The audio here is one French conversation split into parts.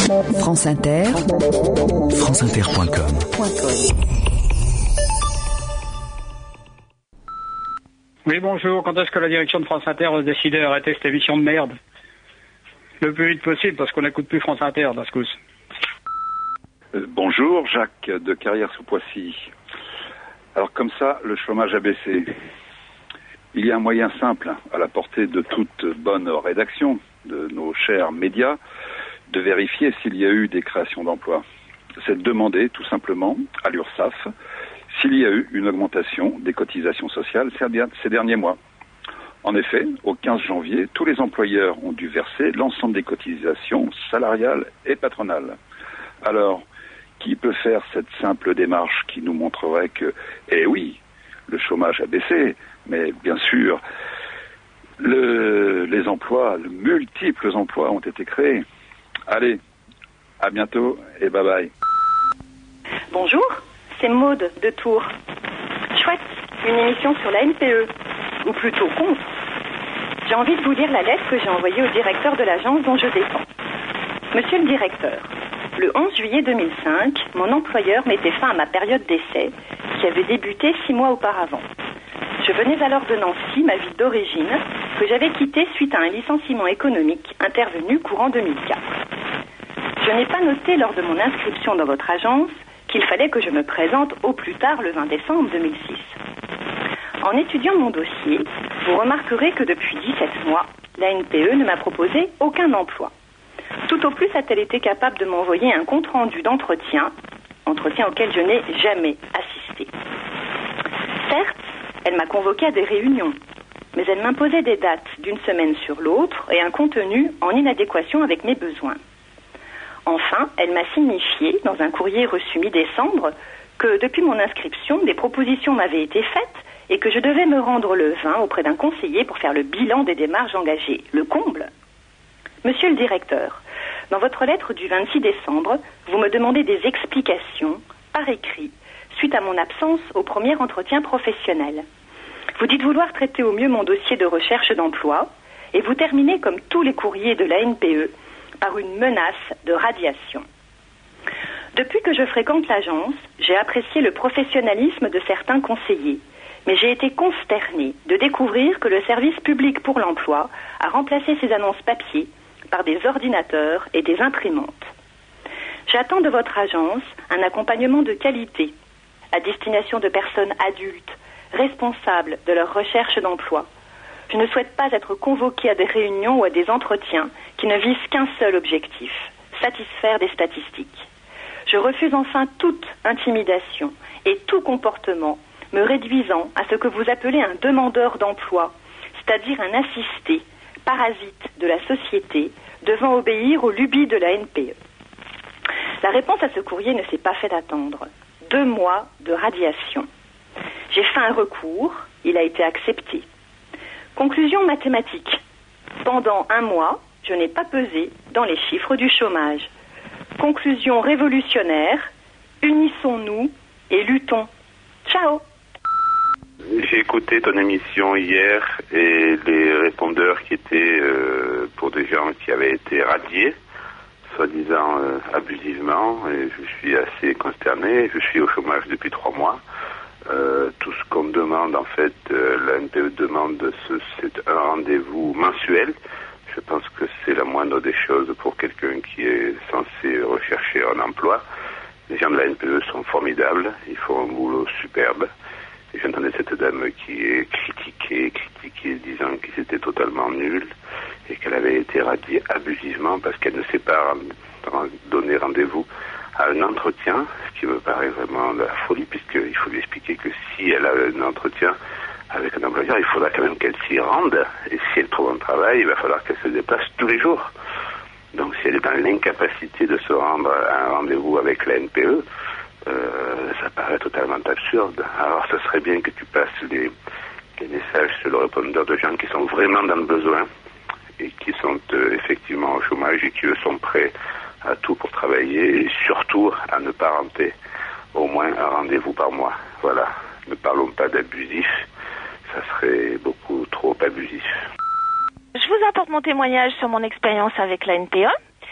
France Inter, franceinter.com. Oui, bonjour. Quand est-ce que la direction de France Inter va se décider à arrêter cette émission de merde? Le plus vite possible, parce qu'on n'écoute plus France Inter, dans ce coup. Bonjour, Jacques de Carrière-sous-Poissy. Alors comme ça, le chômage a baissé. Il y a un moyen simple, à la portée de toute bonne rédaction de nos chers médias, de vérifier s'il y a eu des créations d'emplois. C'est de demander tout simplement à l'URSSAF s'il y a eu une augmentation des cotisations sociales ces derniers mois. En effet, au 15 janvier, tous les employeurs ont dû verser l'ensemble des cotisations salariales et patronales. Alors, qui peut faire cette simple démarche qui nous montrerait que, eh oui, le chômage a baissé, mais bien sûr, les emplois, de multiples emplois ont été créés. Allez, à bientôt et bye bye. Bonjour, c'est Maude de Tours. Chouette, une émission sur la NPE, ou plutôt contre. J'ai envie de vous lire la lettre que j'ai envoyée au directeur de l'agence dont je dépends. Monsieur le directeur, le 11 juillet 2005, mon employeur mettait fin à ma période d'essai, qui avait débuté 6 mois auparavant. Je venais alors de Nancy, ma ville d'origine, que j'avais quittée suite à un licenciement économique intervenu courant 2004. Je n'ai pas noté lors de mon inscription dans votre agence qu'il fallait que je me présente au plus tard le 20 décembre 2006. En étudiant mon dossier, vous remarquerez que depuis 17 mois, la NPE ne m'a proposé aucun emploi. Tout au plus a-t-elle été capable de m'envoyer un compte-rendu d'entretien auquel je n'ai jamais assisté. Certes, elle m'a convoqué à des réunions, mais elle m'imposait des dates d'une semaine sur l'autre et un contenu en inadéquation avec mes besoins. Enfin, elle m'a signifié, dans un courrier reçu mi-décembre, que depuis mon inscription, des propositions m'avaient été faites et que je devais me rendre le 20 auprès d'un conseiller pour faire le bilan des démarches engagées. Le comble. Monsieur le directeur, dans votre lettre du 26 décembre, vous me demandez des explications, par écrit, suite à mon absence au premier entretien professionnel. Vous dites vouloir traiter au mieux mon dossier de recherche d'emploi et vous terminez, comme tous les courriers de la NPE, par une menace de radiation. Depuis que je fréquente l'agence, j'ai apprécié le professionnalisme de certains conseillers, mais j'ai été consternée de découvrir que le service public pour l'emploi a remplacé ces annonces papier par des ordinateurs et des imprimantes. J'attends de votre agence un accompagnement de qualité à destination de personnes adultes, responsables de leur recherche d'emploi. Je ne souhaite pas être convoquée à des réunions ou à des entretiens qui ne visent qu'un seul objectif, satisfaire des statistiques. Je refuse enfin toute intimidation et tout comportement me réduisant à ce que vous appelez un demandeur d'emploi, c'est-à-dire un assisté, parasite de la société, devant obéir aux lubies de la NPE. La réponse à ce courrier ne s'est pas fait attendre. 2 mois de radiation. J'ai fait un recours, il a été accepté. Conclusion mathématique. Pendant 1 mois, je n'ai pas pesé dans les chiffres du chômage. Conclusion révolutionnaire, unissons-nous et luttons. Ciao. J'ai écouté ton émission hier et les répondeurs qui étaient pour des gens qui avaient été radiés, soi-disant abusivement, et je suis assez consterné. Je suis au chômage depuis 3 mois. Tout ce qu'on demande, en fait, la NPE demande, c'est un rendez-vous mensuel. Je pense que c'est la moindre des choses pour quelqu'un qui est censé rechercher un emploi. Les gens de la NPE sont formidables, ils font un boulot superbe. Et j'entendais cette dame qui est critiquée, disant que c'était totalement nul et qu'elle avait été radiée abusivement parce qu'elle ne s'est pas donné rendez-vous à un entretien, ce qui me paraît vraiment de la folie, puisqu'il faut lui expliquer que si elle a un entretien avec un employeur, il faudra quand même qu'elle s'y rende, et si elle trouve un travail, il va falloir qu'elle se déplace tous les jours. Donc si elle est dans l'incapacité de se rendre à un rendez-vous avec la NPE, ça paraît totalement absurde. Alors ce serait bien que tu passes les messages sur le répondeur de gens qui sont vraiment dans le besoin et qui sont effectivement au chômage et qui eux sont prêts à tout pour travailler et surtout à ne pas rater au moins un rendez-vous par mois. Voilà, ne parlons pas d'abusif, ça serait beaucoup trop abusif. Je vous apporte mon témoignage sur mon expérience avec la NPE.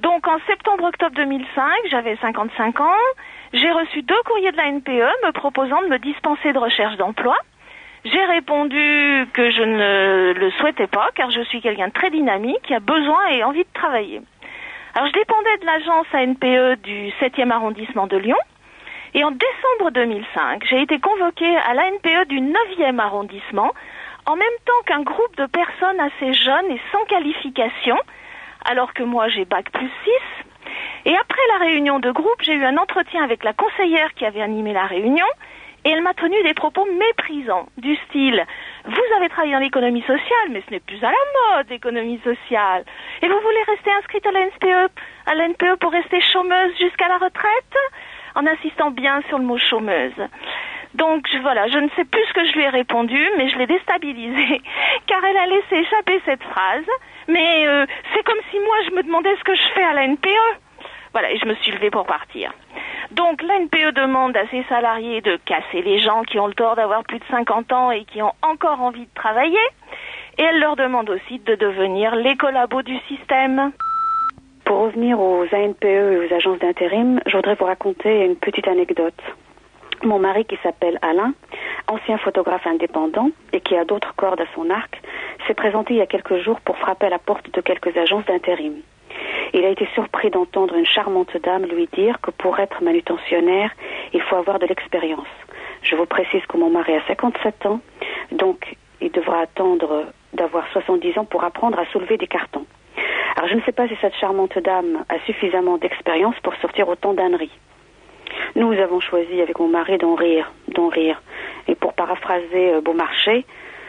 Donc en septembre-octobre 2005, j'avais 55 ans, j'ai reçu 2 courriers de la NPE me proposant de me dispenser de recherche d'emploi. J'ai répondu que je ne le souhaitais pas car je suis quelqu'un de très dynamique qui a besoin et envie de travailler. Alors je dépendais de l'agence ANPE du 7e arrondissement de Lyon et en décembre 2005, j'ai été convoquée à l'ANPE du 9e arrondissement en même temps qu'un groupe de personnes assez jeunes et sans qualification, alors que moi j'ai bac plus 6. Et après la réunion de groupe, j'ai eu un entretien avec la conseillère qui avait animé la réunion et elle m'a tenu des propos méprisants, du style « Vous avez travaillé dans l'économie sociale, mais ce n'est plus à la mode, l'économie sociale. Et vous voulez rester inscrite à l'ANPE pour rester chômeuse jusqu'à la retraite ?» en insistant bien sur le mot « chômeuse ». Donc voilà, je ne sais plus ce que je lui ai répondu, mais je l'ai déstabilisée, car elle a laissé échapper cette phrase. Mais c'est comme si moi je me demandais ce que je fais à la NPE. Voilà, et je me suis levée pour partir. Donc la NPE demande à ses salariés de casser les gens qui ont le tort d'avoir plus de 50 ans et qui ont encore envie de travailler. Et elle leur demande aussi de devenir les collabos du système. Pour revenir aux ANPE et aux agences d'intérim, je voudrais vous raconter une petite anecdote. Mon mari, qui s'appelle Alain, ancien photographe indépendant et qui a d'autres cordes à son arc, s'est présenté il y a quelques jours pour frapper à la porte de quelques agences d'intérim. Il a été surpris d'entendre une charmante dame lui dire que pour être manutentionnaire, il faut avoir de l'expérience. Je vous précise que mon mari a 57 ans, donc il devra attendre d'avoir 70 ans pour apprendre à soulever des cartons. Alors je ne sais pas si cette charmante dame a suffisamment d'expérience pour sortir autant d'âneries. Nous avons choisi avec mon mari d'en rire. Et pour paraphraser Beaumarchais,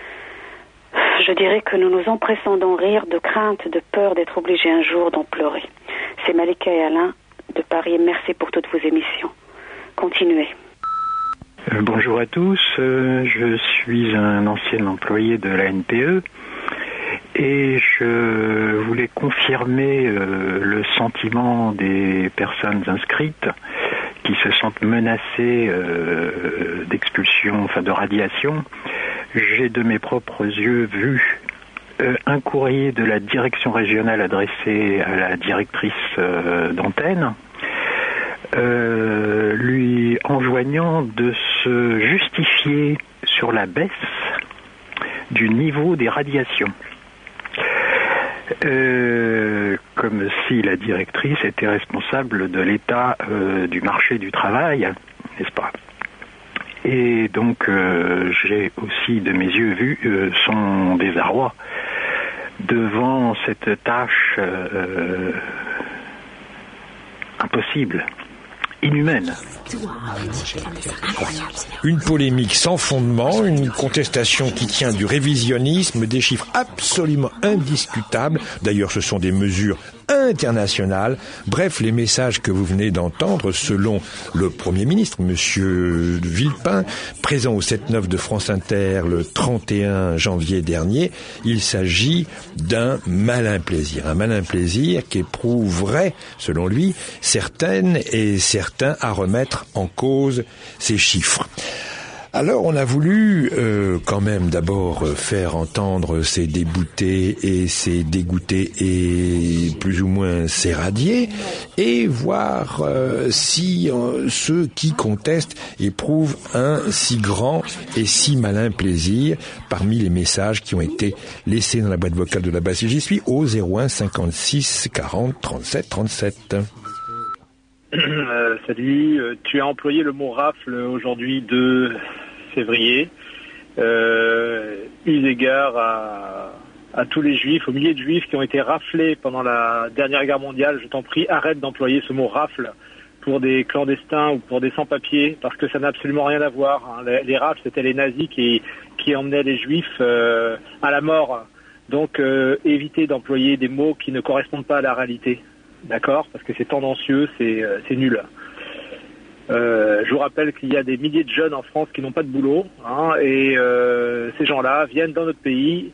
je dirais que nous nous empressons d'en rire de crainte, de peur d'être obligés un jour d'en pleurer. C'est Malika et Alain de Paris. Merci pour toutes vos émissions. Continuez. Bonjour à tous, je suis un ancien employé de la NPE et je voulais confirmer le sentiment des personnes inscrites qui se sentent menacées d'expulsion, enfin de radiation. J'ai de mes propres yeux vu un courrier de la direction régionale adressé à la directrice d'antenne, lui enjoignant de se justifier sur la baisse du niveau des radiations. Comme si la directrice était responsable de l'état du marché du travail, n'est-ce pas? Et donc j'ai aussi de mes yeux vu son désarroi devant cette tâche impossible, inhumaine. Une polémique sans fondement, une contestation qui tient du révisionnisme, des chiffres absolument indiscutables. D'ailleurs, ce sont des mesures internationales. Bref, les messages que vous venez d'entendre, selon le Premier ministre, Monsieur Villepin, présent au 7-9 de France Inter le 31 janvier dernier, il s'agit d'un malin plaisir. Un malin plaisir qui éprouverait, selon lui, certaines et certains à remettre en cause ces chiffres. Alors on a voulu quand même d'abord faire entendre ces déboutés et ces dégoûtés et plus ou moins ces radiés et voir si ceux qui contestent éprouvent un si grand et si malin plaisir parmi les messages qui ont été laissés dans la boîte vocale de la base J'y suis au 01 56 40 37 37. Salut, tu as employé le mot rafle aujourd'hui 2 février, eu égard à tous les juifs, aux milliers de juifs qui ont été raflés pendant la dernière guerre mondiale. Je t'en prie, arrête d'employer ce mot rafle pour des clandestins ou pour des sans-papiers, parce que ça n'a absolument rien à voir. Les rafles, c'était les nazis qui emmenaient les juifs à la mort. Donc évitez d'employer des mots qui ne correspondent pas à la réalité. D'accord? Parce que c'est tendancieux, c'est nul. Je vous rappelle qu'il y a des milliers de jeunes en France qui n'ont pas de boulot, et ces gens-là viennent dans notre pays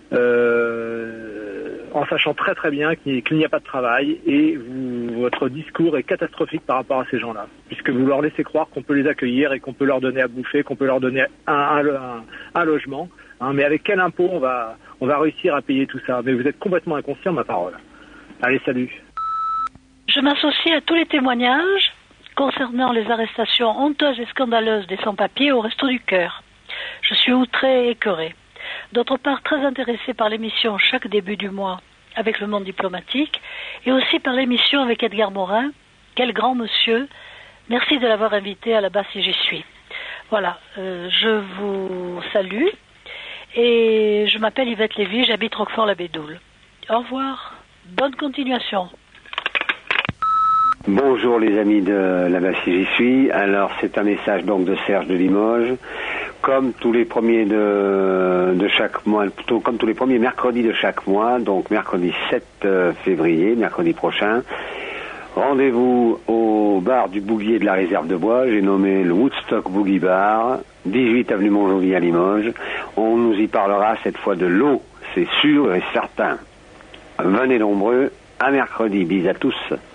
en sachant très très bien qu'il n'y a pas de travail, et votre discours est catastrophique par rapport à ces gens-là, puisque vous leur laissez croire qu'on peut les accueillir et qu'on peut leur donner à bouffer, qu'on peut leur donner un logement, mais avec quel impôt on va réussir à payer tout ça? Mais vous êtes complètement inconscient de ma parole. Allez, salut. Je m'associe à tous les témoignages concernant les arrestations honteuses et scandaleuses des sans-papiers au Resto du Cœur. Je suis outrée et écœurée. D'autre part, très intéressée par l'émission chaque début du mois avec le monde diplomatique et aussi par l'émission avec Edgar Morin. Quel grand monsieur. Merci de l'avoir invité à la base si j'y suis. Voilà, je vous salue et je m'appelle Yvette Lévy, j'habite Roquefort-la-Bédoule. Au revoir, bonne continuation. Bonjour les amis de la base si j'y suis. Alors c'est un message donc de Serge de Limoges. Comme tous les premiers de chaque mois, plutôt comme tous les premiers mercredis de chaque mois, donc mercredi 7 février, mercredi prochain, rendez-vous au bar du Bouguier de la Réserve de Bois, j'ai nommé le Woodstock Boogie Bar, 18 avenue Montjoly à Limoges. On nous y parlera cette fois de l'eau, c'est sûr et certain. Venez nombreux, à mercredi, bis à tous.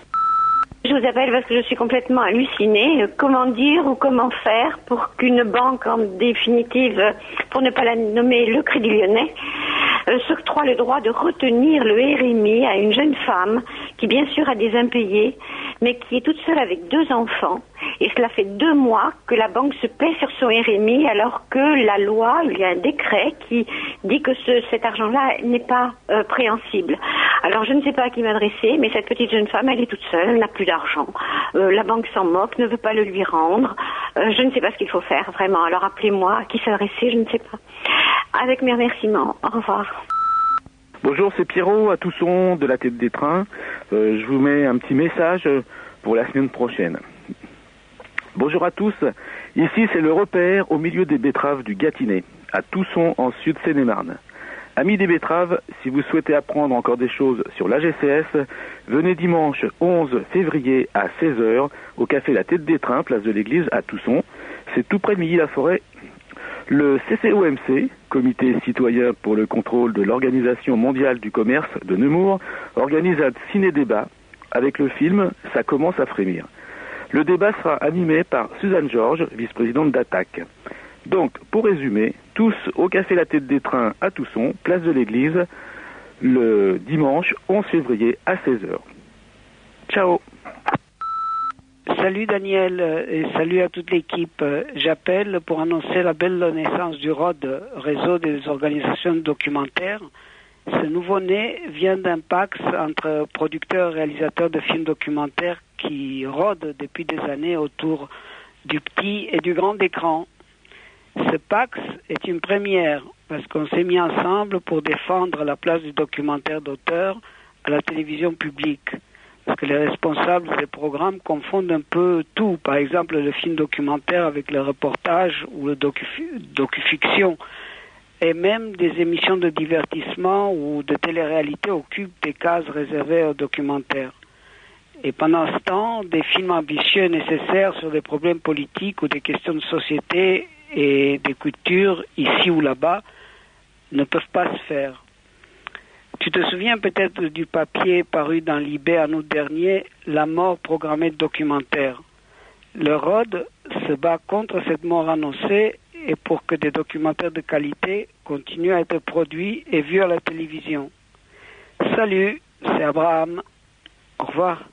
Je vous appelle parce que je suis complètement hallucinée. Comment dire ou comment faire pour qu'une banque, en définitive, pour ne pas la nommer le Crédit Lyonnais, s'octroie le droit de retenir le RMI à une jeune femme qui, bien sûr, a des impayés, mais qui est toute seule avec 2 enfants. Et cela fait 2 mois que la banque se paie sur son RMI, alors que la loi, il y a un décret qui dit que cet argent-là n'est pas préhensible. Alors je ne sais pas à qui m'adresser, mais cette petite jeune femme, elle est toute seule, elle n'a plus d'argent. La banque s'en moque, ne veut pas le lui rendre. Je ne sais pas ce qu'il faut faire, vraiment. Alors appelez-moi, à qui s'adresser, je ne sais pas. Avec mes remerciements. Au revoir. Bonjour, c'est Pierrot à Tousson de la Tête des Trains. Je vous mets un petit message pour la semaine prochaine. Bonjour à tous, ici c'est le repère au milieu des betteraves du Gâtinais, à Tousson en Sud-Seine-et-Marne. Amis des betteraves, si vous souhaitez apprendre encore des choses sur l'AGCS, venez dimanche 11 février à 16h au café La Tête des Trains, place de l'église à Tousson. C'est tout près de Milly-la-Forêt. Le CCOMC, Comité citoyen pour le contrôle de l'Organisation mondiale du commerce de Nemours, organise un ciné-débat avec le film « Ça commence à frémir ». Le débat sera animé par Suzanne Georges, vice-présidente d'Attaque. Donc, pour résumer, tous au Café La Tête des Trains à Tousson, place de l'église, le dimanche 11 février à 16h. Ciao. Salut Daniel et salut à toute l'équipe. J'appelle pour annoncer la belle naissance du ROD, Réseau des organisations documentaires. Ce nouveau-né vient d'un PAX entre producteurs et réalisateurs de films documentaires qui rôdent depuis des années autour du petit et du grand écran. Ce PAX est une première parce qu'on s'est mis ensemble pour défendre la place du documentaire d'auteur à la télévision publique. Parce que les responsables des programmes confondent un peu tout. Par exemple, le film documentaire avec le reportage ou le docu-fiction. Et même des émissions de divertissement ou de télé-réalité occupent des cases réservées aux documentaires. Et pendant ce temps, des films ambitieux nécessaires sur des problèmes politiques ou des questions de société et des cultures, ici ou là-bas, ne peuvent pas se faire. Tu te souviens peut-être du papier paru dans Libé en août dernier, La mort programmée de documentaire. Le ROD se bat contre cette mort annoncée et pour que des documentaires de qualité continuent à être produits et vus à la télévision. Salut, c'est Abraham. Au revoir.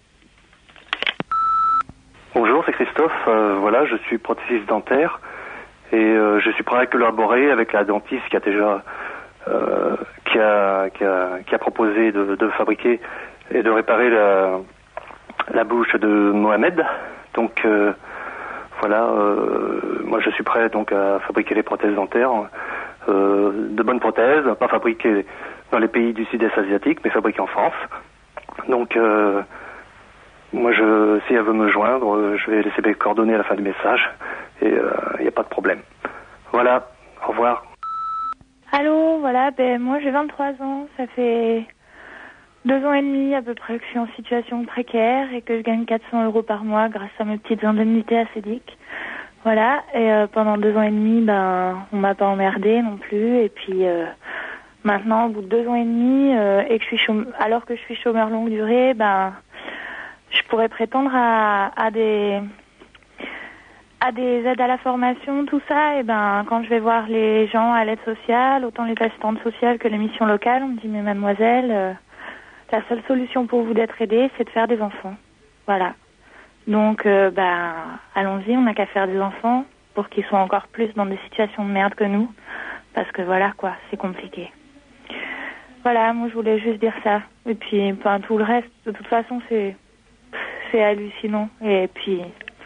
Bonjour, c'est Christophe. Voilà, je suis prothésiste dentaire et je suis prêt à collaborer avec la dentiste qui a déjà qui a proposé de fabriquer et de réparer la bouche de Mohamed. Donc voilà, moi je suis prêt donc à fabriquer les prothèses dentaires, de bonnes prothèses, pas fabriquées dans les pays du sud-est asiatique, mais fabriquées en France. Donc moi si elle veut me joindre, je vais laisser mes coordonnées à la fin du message et il n'y a pas de problème. Voilà, au revoir. Allô, voilà, moi j'ai 23 ans, ça fait 2 ans et demi à peu près que je suis en situation précaire et que je gagne 400 € par mois grâce à mes petites indemnités ACEDIC. Voilà, et pendant 2 ans et demi, on m'a pas emmerdé non plus, et puis maintenant, au bout de 2 ans et demi, et que alors que je suis chômeur longue durée, je pourrais prétendre à des aides à la formation, tout ça, et quand je vais voir les gens à l'aide sociale, autant les assistantes sociales que les missions locales, on me dit, mais mademoiselle, la seule solution pour vous d'être aidée, c'est de faire des enfants. Voilà. Donc, allons-y, on n'a qu'à faire des enfants pour qu'ils soient encore plus dans des situations de merde que nous. Parce que voilà, quoi, c'est compliqué. Voilà, moi je voulais juste dire ça. Et puis, tout le reste, de toute façon, c'est hallucinant. Et puis,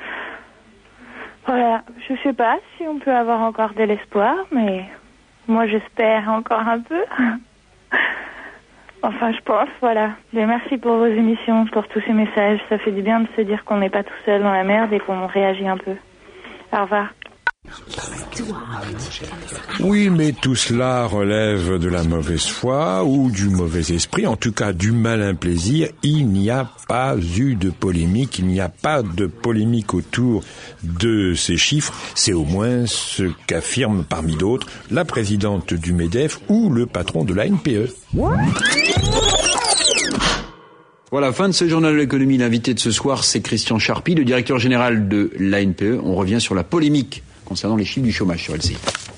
voilà, je sais pas si on peut avoir encore de l'espoir, mais moi j'espère encore un peu. Enfin, je pense, voilà. Mais merci pour vos émissions, pour tous ces messages. Ça fait du bien de se dire qu'on n'est pas tout seul dans la merde et qu'on réagit un peu. Au revoir. Oui, mais tout cela relève de la mauvaise foi ou du mauvais esprit, en tout cas du malin plaisir. Il n'y a pas eu de polémique, il n'y a pas de polémique autour de ces chiffres. C'est au moins ce qu'affirme parmi d'autres la présidente du MEDEF ou le patron de la NPE. Voilà, fin de ce journal de l'économie. L'invité de ce soir, c'est Christian Charpy, le directeur général de l'ANPE. On revient sur la polémique concernant les chiffres du chômage sur LCI.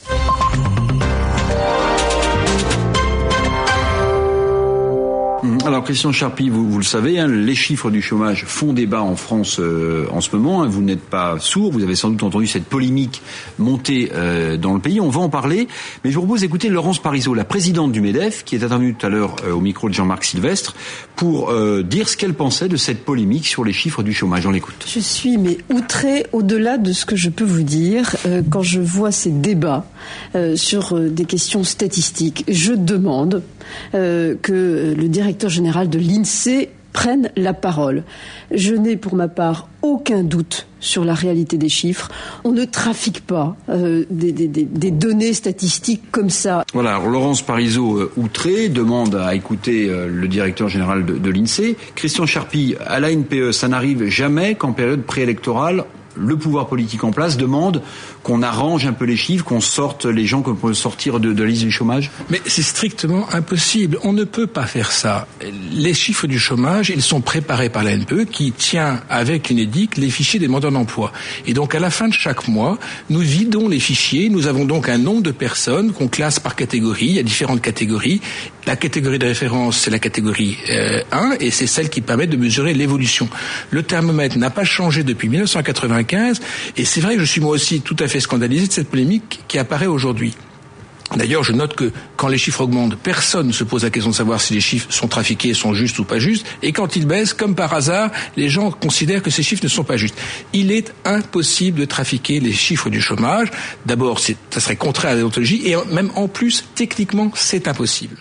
Alors Christian Charpy, vous le savez, les chiffres du chômage font débat en France en ce moment. Vous n'êtes pas sourd, vous avez sans doute entendu cette polémique monter dans le pays. On va en parler, mais je vous propose d'écouter Laurence Parisot, la présidente du MEDEF, qui est intervenue tout à l'heure au micro de Jean-Marc Sylvestre, pour dire ce qu'elle pensait de cette polémique sur les chiffres du chômage. On l'écoute. Je suis outrée au-delà de ce que je peux vous dire quand je vois ces débats sur des questions statistiques. Je demande que le directeur général de l'INSEE prenne la parole. Je n'ai pour ma part aucun doute sur la réalité des chiffres. On ne trafique pas des données statistiques comme ça. Voilà, alors Laurence Parisot, outrée, demande à écouter le directeur général de l'INSEE. Christian Charpy, à la NPE, ça n'arrive jamais qu'en période préélectorale, le pouvoir politique en place demande qu'on arrange un peu les chiffres, qu'on sorte les gens qu'on peut sortir de la liste du chômage. Mais c'est strictement impossible. On ne peut pas faire ça. Les chiffres du chômage, ils sont préparés par la NPE qui tient avec l'UNEDIC les fichiers des demandeurs d'emploi. Et donc à la fin de chaque mois, nous vidons les fichiers. Nous avons donc un nombre de personnes qu'on classe par catégorie. Il y a différentes catégories. La catégorie de référence, c'est la catégorie 1 et c'est celle qui permet de mesurer l'évolution. Le thermomètre n'a pas changé depuis 1995 et c'est vrai que je suis moi aussi tout à fait scandalisé de cette polémique qui apparaît aujourd'hui. D'ailleurs, je note que quand les chiffres augmentent, personne ne se pose la question de savoir si les chiffres sont trafiqués, sont justes ou pas justes. Et quand ils baissent, comme par hasard, les gens considèrent que ces chiffres ne sont pas justes. Il est impossible de trafiquer les chiffres du chômage. D'abord, ça serait contraire à la déontologie et même en plus, techniquement, c'est impossible.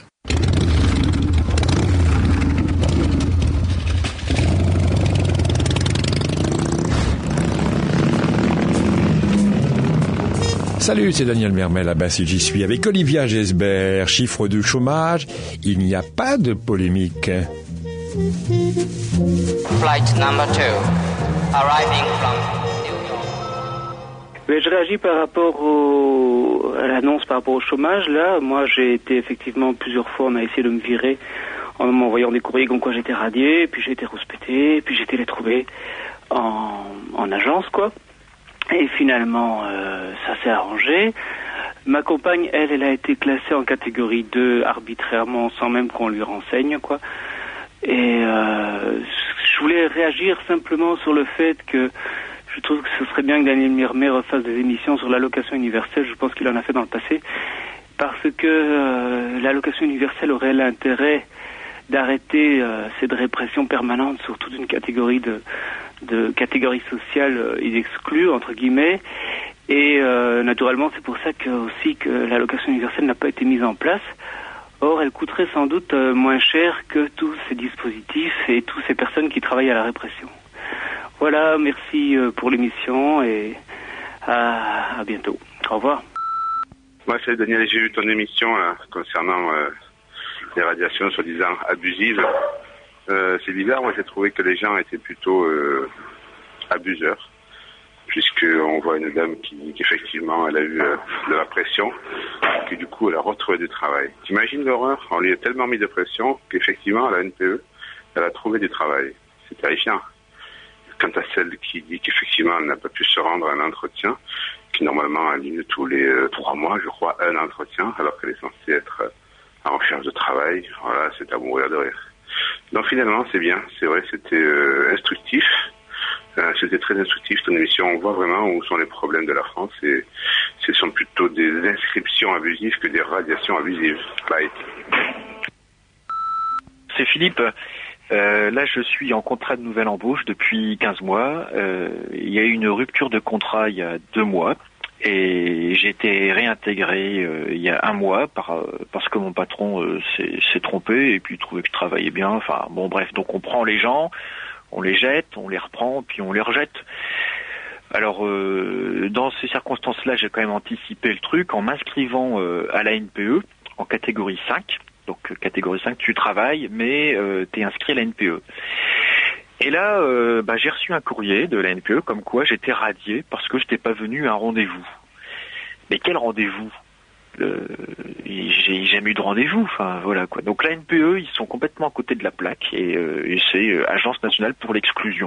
Salut, c'est Daniel Mermel à Bassi, j'y suis avec Olivia Gesbert. Chiffre du chômage, il n'y a pas de polémique. Flight number 2, arriving from New York. Mais je réagis par rapport à l'annonce par rapport au chômage. Là, moi, j'ai été effectivement plusieurs fois, on a essayé de me virer en m'envoyant des courriers comme quoi j'étais radié, puis j'ai été rouspété, puis j'ai été les trouver en agence, quoi. Et finalement, ça s'est arrangé. Ma compagne, elle a été classée en catégorie 2 arbitrairement, sans même qu'on lui renseigne, quoi. Et je voulais réagir simplement sur le fait que je trouve que ce serait bien que Daniel Mermel refasse des émissions sur l'allocation universelle. Je pense qu'il en a fait dans le passé. Parce que l'allocation universelle aurait l'intérêt d'arrêter cette répression permanente sur toute une catégorie de catégories sociales exclues, entre guillemets. Et naturellement, c'est pour ça aussi que l'allocation universelle n'a pas été mise en place. Or, elle coûterait sans doute moins cher que tous ces dispositifs et toutes ces personnes qui travaillent à la répression. Voilà, merci pour l'émission et à bientôt. Au revoir. Moi, c'est Daniel, j'ai vu ton émission concernant les radiations soi-disant abusives. C'est bizarre, moi j'ai trouvé que les gens étaient plutôt abuseurs, puisqu'on voit une dame qui effectivement elle a eu de la pression, et que du coup elle a retrouvé du travail. T'imagines l'horreur? On lui a tellement mis de pression qu'effectivement à la NPE, elle a trouvé du travail. C'est terrifiant. Quant à celle qui dit qu'effectivement elle n'a pas pu se rendre à un entretien, qui normalement aligne tous les 3 mois, je crois, un entretien, alors qu'elle est censée être en recherche de travail, voilà, c'est à mourir de rire. Non, finalement, c'est bien. C'est vrai, c'était instructif. C'était très instructif, ton émission. On voit vraiment où sont les problèmes de la France et ce sont plutôt des inscriptions abusives que des radiations abusives. Bye. C'est Philippe. Là, je suis en contrat de nouvelle embauche depuis 15 mois. Il y a eu une rupture de contrat il y a 2 mois et j'ai été réintégré il y a 1 mois parce que mon patron s'est trompé et puis trouvait que je travaillais bien. Enfin, bon, bref, donc on prend les gens, on les jette, on les reprend, puis on les rejette. Alors, dans ces circonstances-là, j'ai quand même anticipé le truc en m'inscrivant à la NPE en catégorie 5. Donc, catégorie 5, tu travailles, mais tu es inscrit à la NPE. Et là, j'ai reçu un courrier de la NPE comme quoi j'étais radié parce que je n'étais pas venu à un rendez-vous. Mais quel rendez-vous ? J'ai jamais eu de rendez-vous, enfin voilà quoi. Donc la NPE, ils sont complètement à côté de la plaque et c'est Agence nationale pour l'exclusion.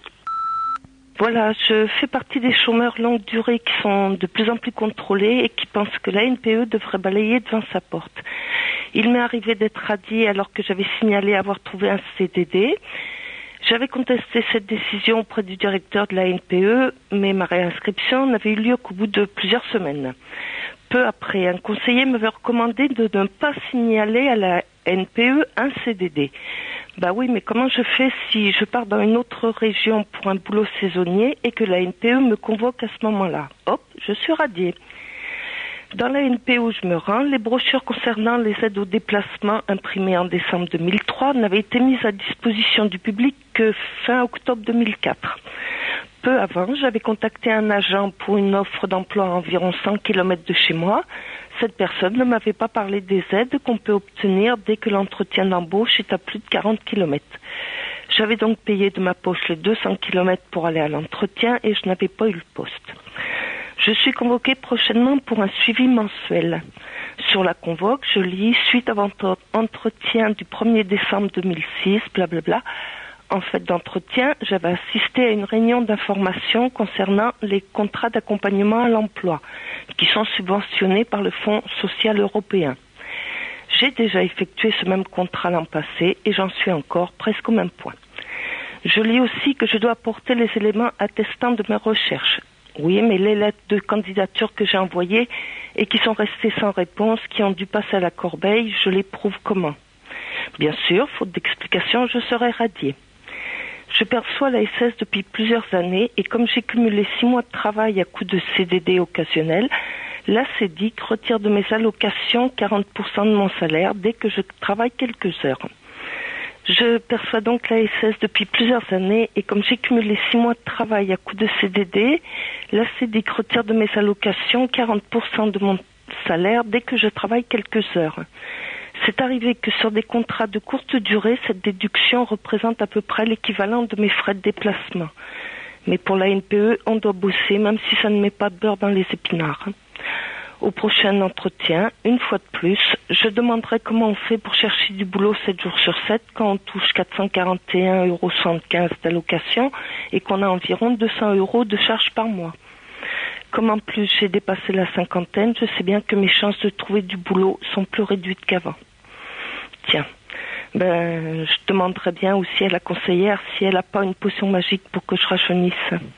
Voilà, je fais partie des chômeurs longue durée qui sont de plus en plus contrôlés et qui pensent que la NPE devrait balayer devant sa porte. Il m'est arrivé d'être radiée alors que j'avais signalé avoir trouvé un CDD. J'avais contesté cette décision auprès du directeur de la NPE, mais ma réinscription n'avait eu lieu qu'au bout de plusieurs semaines. Peu après, un conseiller m'avait recommandé de ne pas signaler à la NPE un CDD. Bah oui, mais comment je fais si je pars dans une autre région pour un boulot saisonnier et que la NPE me convoque à ce moment-là ? Hop, je suis radiée. Dans la NPE où je me rends, les brochures concernant les aides au déplacement imprimées en décembre 2003 n'avaient été mises à disposition du public que fin octobre 2004. Peu avant, j'avais contacté un agent pour une offre d'emploi à environ 100 km de chez moi. Cette personne ne m'avait pas parlé des aides qu'on peut obtenir dès que l'entretien d'embauche est à plus de 40 km. J'avais donc payé de ma poche les 200 km pour aller à l'entretien et je n'avais pas eu le poste. Je suis convoquée prochainement pour un suivi mensuel. Sur la convoque, je lis « Suite à votre entretien du 1er décembre 2006, blablabla ». En fait d'entretien, j'avais assisté à une réunion d'information concernant les contrats d'accompagnement à l'emploi, qui sont subventionnés par le Fonds social européen. J'ai déjà effectué ce même contrat l'an passé et j'en suis encore presque au même point. Je lis aussi que je dois apporter les éléments attestant de mes recherches. Oui, mais les lettres de candidature que j'ai envoyées et qui sont restées sans réponse, qui ont dû passer à la corbeille, je les prouve comment ? Bien sûr, faute d'explication, je serai radiée. Je perçois la SS depuis plusieurs années et comme j'ai cumulé 6 mois de travail à coup de CDD occasionnel, la CEDIC retire de mes allocations 40% de mon salaire dès que je travaille quelques heures. Je perçois donc la SS depuis plusieurs années et comme j'ai cumulé 6 mois de travail à coup de CDD, la CEDIC retire de mes allocations 40% de mon salaire dès que je travaille quelques heures. C'est arrivé que sur des contrats de courte durée, cette déduction représente à peu près l'équivalent de mes frais de déplacement. Mais pour la NPE, on doit bosser, même si ça ne met pas de beurre dans les épinards. Au prochain entretien, une fois de plus, je demanderai comment on fait pour chercher du boulot 7 jours sur 7 quand on touche 441,75 € d'allocation et qu'on a environ 200 € de charges par mois. Comme en plus j'ai dépassé la cinquantaine, je sais bien que mes chances de trouver du boulot sont plus réduites qu'avant. Tiens, je demanderais bien aussi à la conseillère si elle n'a pas une potion magique pour que je rajeunisse.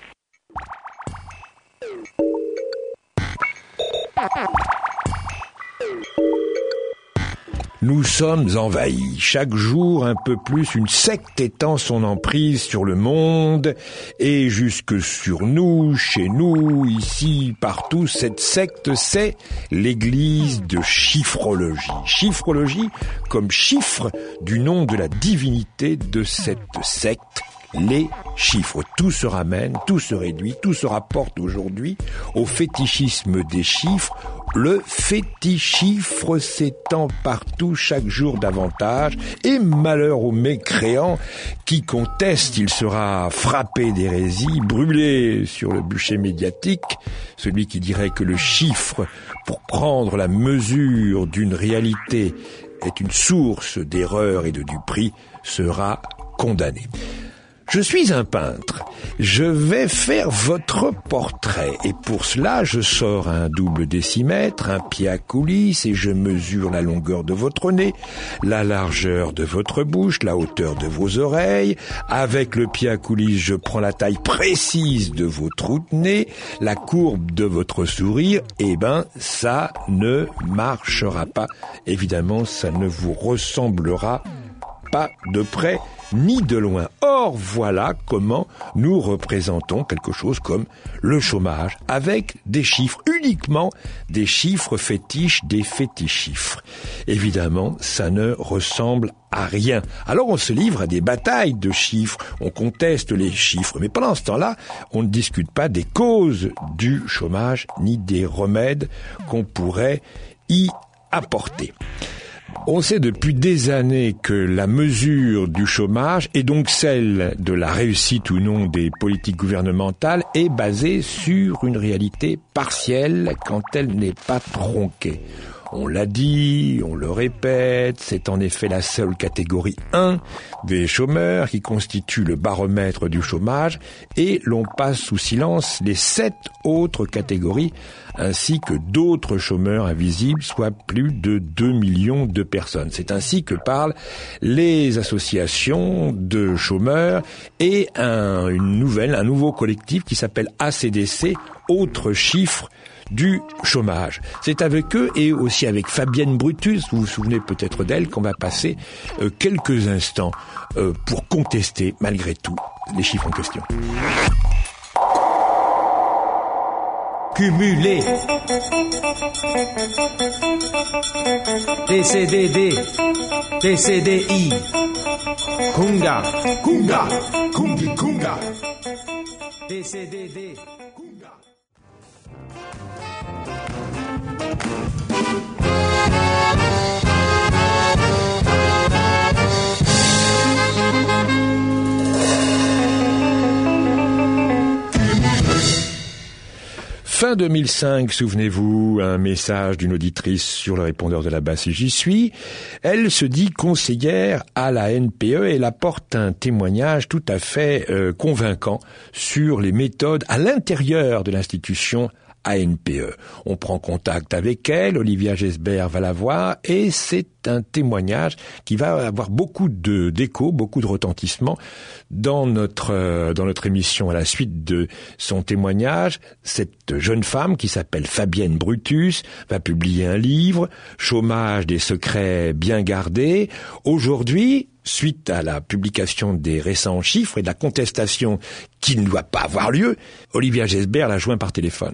Nous sommes envahis. Chaque jour, un peu plus, une secte étend son emprise sur le monde et jusque sur nous, chez nous, ici, partout. Cette secte, c'est l'église de chiffrologie. Chiffrologie comme chiffre du nom de la divinité de cette secte. Les chiffres. Tout se ramène, tout se réduit, tout se rapporte aujourd'hui au fétichisme des chiffres. Le fétichifre s'étend partout chaque jour davantage et malheur aux mécréants qui contestent, il sera frappé d'hérésie, brûlé sur le bûcher médiatique. Celui qui dirait que le chiffre, pour prendre la mesure d'une réalité, est une source d'erreur et de duperie, sera condamné. Je suis un peintre. Je vais faire votre portrait et pour cela, je sors un double décimètre, un pied à coulisse et je mesure la longueur de votre nez, la largeur de votre bouche, la hauteur de vos oreilles. Avec le pied à coulisse, je prends la taille précise de vos trous de nez, la courbe de votre sourire. Eh ben, ça ne marchera pas. Évidemment, ça ne vous ressemblera pas de près ni de loin. Or, voilà comment nous représentons quelque chose comme le chômage, avec des chiffres, uniquement des chiffres fétiches, des fétichiffres. Évidemment, ça ne ressemble à rien. Alors on se livre à des batailles de chiffres, on conteste les chiffres, mais pendant ce temps-là, on ne discute pas des causes du chômage, ni des remèdes qu'on pourrait y apporter. On sait depuis des années que la mesure du chômage, et donc celle de la réussite ou non des politiques gouvernementales, est basée sur une réalité partielle quand elle n'est pas tronquée. On l'a dit, on le répète, c'est en effet la seule catégorie 1 des chômeurs qui constitue le baromètre du chômage et l'on passe sous silence les 7 autres catégories ainsi que d'autres chômeurs invisibles, soit plus de 2 millions de personnes. C'est ainsi que parlent les associations de chômeurs et un nouveau collectif qui s'appelle ACDC, Autres chiffres du chômage. C'est avec eux et aussi avec Fabienne Brutus, vous vous souvenez peut-être d'elle, qu'on va passer quelques instants pour contester malgré tout les chiffres en question. Cumulé. TCDD. TCDI. Kunga. Kunga. Kungi Kunga. TCDD. Fin 2005, souvenez-vous, un message d'une auditrice sur le répondeur de la BAC J'y suis. Elle se dit conseillère à la NPE et elle apporte un témoignage tout à fait convaincant sur les méthodes à l'intérieur de l'institution ANPE. On prend contact avec elle, Olivia Gesbert va la voir et c'est un témoignage qui va avoir beaucoup d'écho, beaucoup de retentissement dans notre émission. À la suite de son témoignage, cette jeune femme qui s'appelle Fabienne Brutus va publier un livre, Chômage des secrets bien gardés. Aujourd'hui, suite à la publication des récents chiffres et de la contestation qui ne doit pas avoir lieu, Olivia Gesbert l'a joint par téléphone.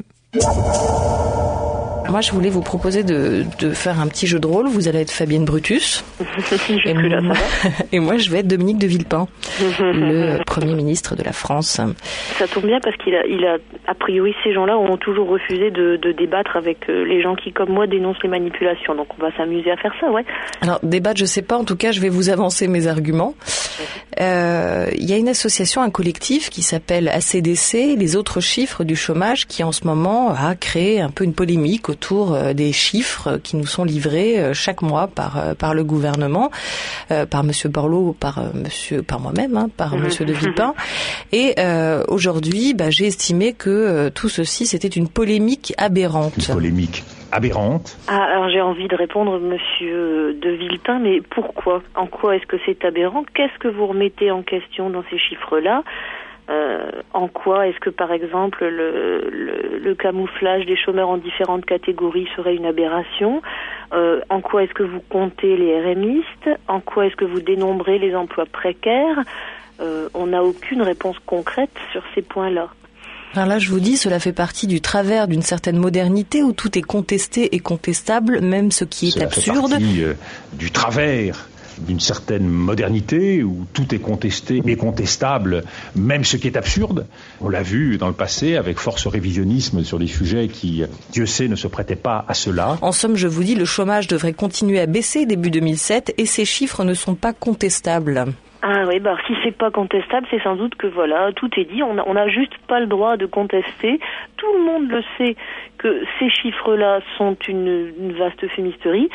Moi, je voulais vous proposer de faire un petit jeu de rôle. Vous allez être Fabienne Brutus. Et moi, je vais être Dominique de Villepin, le Premier ministre de la France. Ça tombe bien parce qu'il a a priori, ces gens-là ont toujours refusé de débattre avec les gens qui, comme moi, dénoncent les manipulations. Donc, on va s'amuser à faire ça, ouais. Alors, débattre, je sais pas. En tout cas, je vais vous avancer mes arguments. Il y a une association, un collectif qui s'appelle ACDC, les autres chiffres du chômage, qui en ce moment a créé un peu une polémique autour des chiffres qui nous sont livrés chaque mois par le gouvernement, par Monsieur Borloo, par moi-même, par Monsieur de Villepin. Et aujourd'hui, j'ai estimé que tout ceci c'était une polémique aberrante. Une polémique aberrante. Ah, alors j'ai envie de répondre, Monsieur de Villepin, mais pourquoi ? En quoi est-ce que c'est aberrant ? Qu'est-ce que vous remettez en question dans ces chiffres-là ? En quoi est-ce que, par exemple, le camouflage des chômeurs en différentes catégories serait une aberration ? En quoi est-ce que vous comptez les RMistes ? En quoi est-ce que vous dénombrez les emplois précaires ? On n'a aucune réponse concrète sur ces points-là. Alors là, je vous dis, cela fait partie du travers d'une certaine modernité où tout est contesté et contestable, même ce qui est absurde. Cela fait partie du travers d'une certaine modernité où tout est contesté et contestable, même ce qui est absurde. On l'a vu dans le passé avec force révisionnisme sur des sujets qui, Dieu sait, ne se prêtaient pas à cela. En somme, je vous dis, le chômage devrait continuer à baisser début 2007 et ces chiffres ne sont pas contestables. Ah oui, si c'est pas contestable, c'est sans doute que voilà, tout est dit. On n'a juste pas le droit de contester. Tout le monde le sait que ces chiffres-là sont une vaste fumisterie.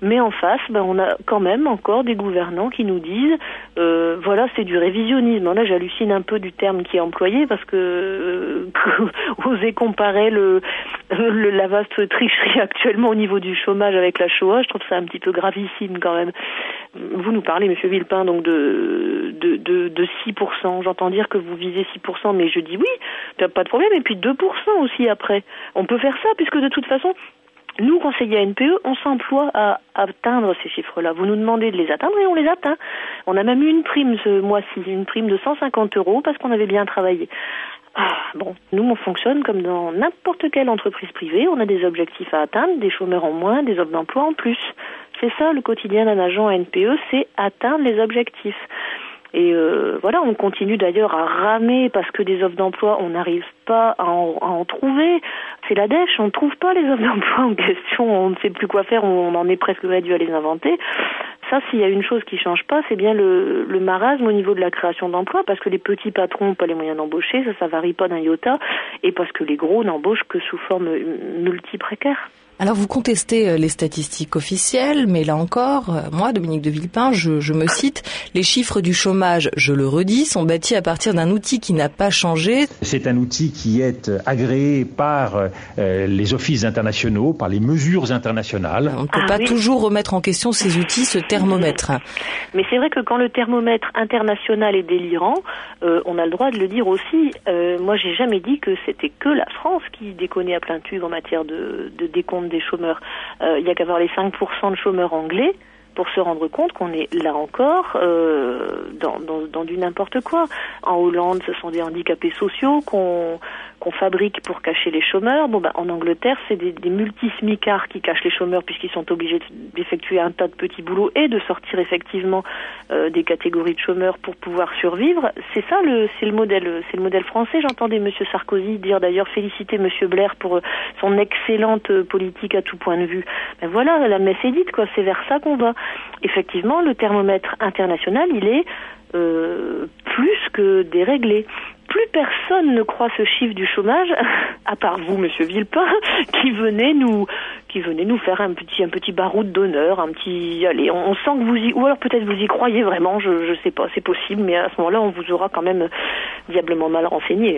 Mais en face, on a quand même encore des gouvernants qui nous disent voilà, c'est du révisionnisme. Là, j'hallucine un peu du terme qui est employé parce que oser comparer la vaste tricherie actuellement au niveau du chômage avec la Shoah, je trouve ça un petit peu gravissime quand même. Vous nous parlez, Monsieur Villepin, donc de 6%. J'entends dire que vous visez 6%, mais je dis oui, pas de problème. Et puis 2% aussi après. On peut faire ça puisque de toute façon, nous, conseillers ANPE, on s'emploie à atteindre ces chiffres-là. Vous nous demandez de les atteindre et on les atteint. On a même eu une prime ce mois-ci, une prime de 150 € parce qu'on avait bien travaillé. Nous, on fonctionne comme dans n'importe quelle entreprise privée. On a des objectifs à atteindre, des chômeurs en moins, des offres d'emploi en plus. C'est ça le quotidien d'un agent ANPE, c'est atteindre les objectifs. Et voilà, on continue d'ailleurs à ramer parce que des offres d'emploi, on n'arrive pas à en trouver. C'est la dèche, on ne trouve pas les offres d'emploi en question, on ne sait plus quoi faire, on en est presque réduit à les inventer. Ça, s'il y a une chose qui change pas, c'est bien le marasme au niveau de la création d'emplois, parce que les petits patrons n'ont pas les moyens d'embaucher, ça varie pas d'un iota, et parce que les gros n'embauchent que sous forme multi-précaire. Alors vous contestez les statistiques officielles, mais là encore, moi, Dominique de Villepin, je me cite, les chiffres du chômage, je le redis, sont bâtis à partir d'un outil qui n'a pas changé. C'est un outil qui est agréé par les offices internationaux, par les mesures internationales. On ne peut pas toujours remettre en question ces outils, ce thermomètre. Mais c'est vrai que quand le thermomètre international est délirant, on a le droit de le dire aussi. Moi, j'ai jamais dit que c'était que la France qui déconnait à plein tube en matière de décompte des chômeurs. Il y a qu'à voir les 5% de chômeurs anglais pour se rendre compte qu'on est là encore dans du n'importe quoi. En Hollande, ce sont des handicapés sociaux qu'on fabrique pour cacher les chômeurs. En Angleterre, c'est des multi-smicards qui cachent les chômeurs puisqu'ils sont obligés d'effectuer un tas de petits boulots et de sortir effectivement des catégories de chômeurs pour pouvoir survivre. C'est ça, c'est le modèle français. J'entendais Monsieur Sarkozy dire d'ailleurs féliciter Monsieur Blair pour son excellente politique à tout point de vue. Ben voilà, la messe est dite, quoi. C'est vers ça qu'on va. Effectivement, le thermomètre international, il est plus que déréglé. Plus personne ne croit ce chiffre du chômage, à part vous, Monsieur Villepin, qui venez nous faire un petit baroud d'honneur, allez, on sent que ou alors peut-être vous y croyez vraiment, je sais pas, c'est possible, mais à ce moment-là, on vous aura quand même diablement mal renseigné.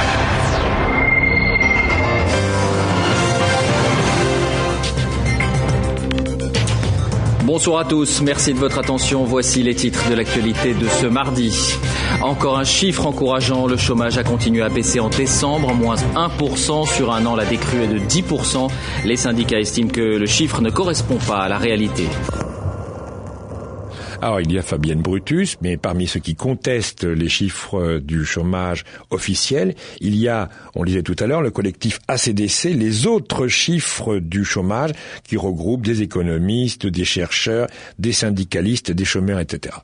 Bonsoir à tous, merci de votre attention. Voici les titres de l'actualité de ce mardi. Encore un chiffre encourageant, le chômage a continué à baisser en décembre, moins 1% sur un an, la décrue est de 10%. Les syndicats estiment que le chiffre ne correspond pas à la réalité. Alors, il y a Fabienne Brutus, mais parmi ceux qui contestent les chiffres du chômage officiel, il y a, on lisait tout à l'heure, le collectif ACDC, les autres chiffres du chômage qui regroupent des économistes, des chercheurs, des syndicalistes, des chômeurs, etc.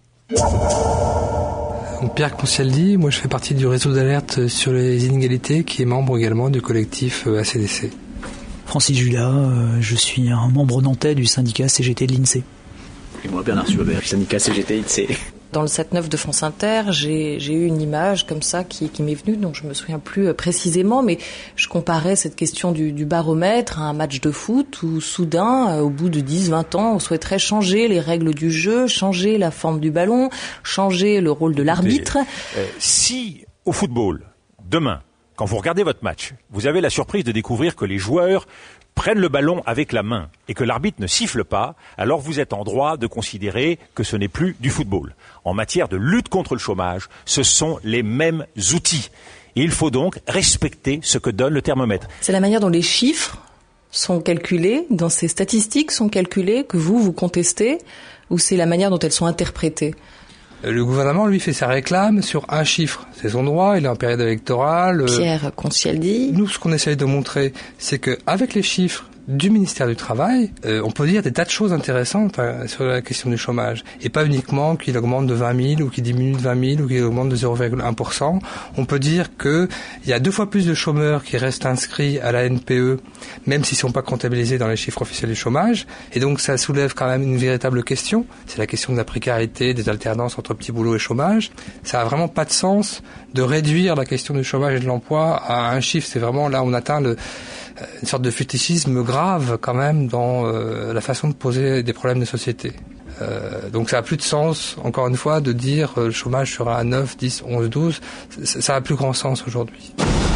Pierre Concialdi, moi je fais partie du réseau d'alerte sur les inégalités qui est membre également du collectif ACDC. Francis Julat, je suis un membre nantais du syndicat CGT de l'INSEE. Et moi, Bernard Suebert, syndicat CGT-INSEE. Dans le 7-9 de France Inter, j'ai eu une image comme ça qui m'est venue, donc je me souviens plus précisément, mais je comparais cette question du baromètre à un match de foot où soudain, au bout de 10-20 ans, on souhaiterait changer les règles du jeu, changer la forme du ballon, changer le rôle de l'arbitre. Si, au football, demain, quand vous regardez votre match, vous avez la surprise de découvrir que les joueurs prennent le ballon avec la main et que l'arbitre ne siffle pas, alors vous êtes en droit de considérer que ce n'est plus du football. En matière de lutte contre le chômage, ce sont les mêmes outils. Et il faut donc respecter ce que donne le thermomètre. C'est la manière dont les chiffres sont calculés, dont ces statistiques sont calculées, que vous contestez, ou c'est la manière dont elles sont interprétées ? Le gouvernement, lui, fait sa réclame sur un chiffre. C'est son droit, il est en période électorale. Pierre Concialdi. Nous, ce qu'on essaye de montrer, c'est qu'avec les chiffres du ministère du Travail, on peut dire des tas de choses intéressantes sur la question du chômage. Et pas uniquement qu'il augmente de 20 000 ou qu'il diminue de 20 000 ou qu'il augmente de 0,1%. On peut dire qu'il y a 2 fois plus de chômeurs qui restent inscrits à la NPE, même s'ils ne sont pas comptabilisés dans les chiffres officiels du chômage. Et donc ça soulève quand même une véritable question. C'est la question de la précarité, des alternances entre petit boulot et chômage. Ça n'a vraiment pas de sens de réduire la question du chômage et de l'emploi à un chiffre. C'est vraiment là on atteint une sorte de fétichisme grave quand même dans la façon de poser des problèmes de société. Donc ça a plus de sens, encore une fois, de dire le chômage sera à 9, 10, 11, 12. Ça a plus grand sens aujourd'hui.